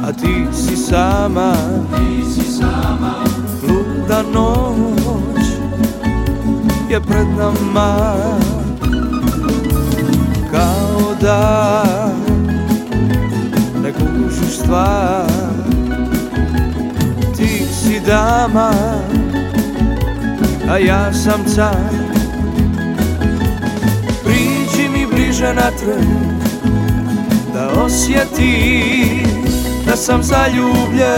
a ti si sama, luda noć je pred nama, kao da ne kužiš stvar. Ti si dama, a ja sam car. Priđi mi bliže natrag, da osjeti da sam zaljubljen.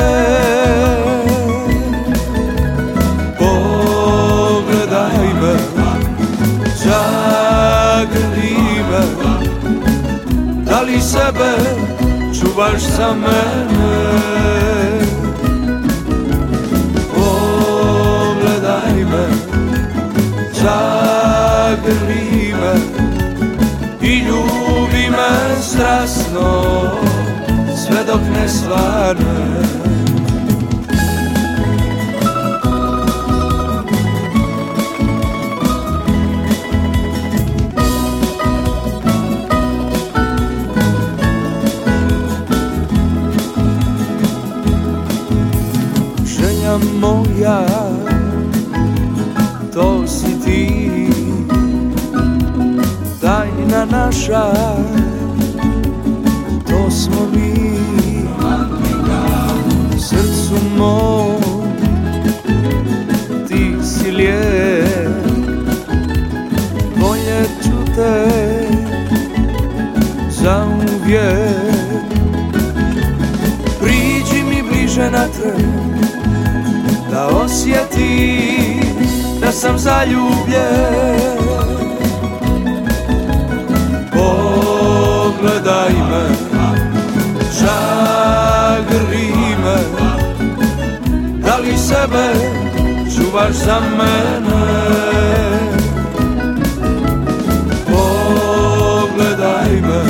Pogledaj me, zagrli me, da li sebe čuvaš za mene? Pogledaj me, zagrli me i ljubi me strasno, sve dok ne svane. Želja moja, to si ti, tajna naša, to smo mi. Srcu mom, ti si lijek, voljet ću te zauvijek. Priđi mi bliže natrag, da osjeti da sam zaljubljen. Pogledaj me, zagrli me, da li sebe čuvaš za mene? Pogledaj me,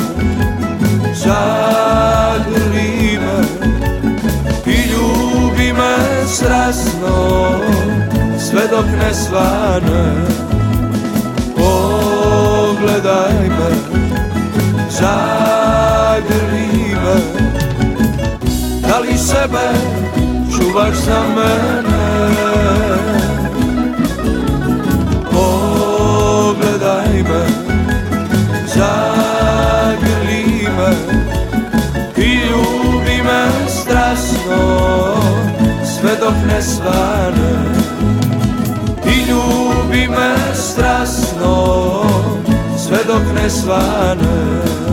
zagrli me i ljubi me strasno, sve dok ne svane. Pogledaj me, zagrli me, da li sebe čuvaš za mene? Pogledaj me, zagrli me i ljubi me strasno, sve dok ne svane. I ljubi me strasno, sve dok ne svane.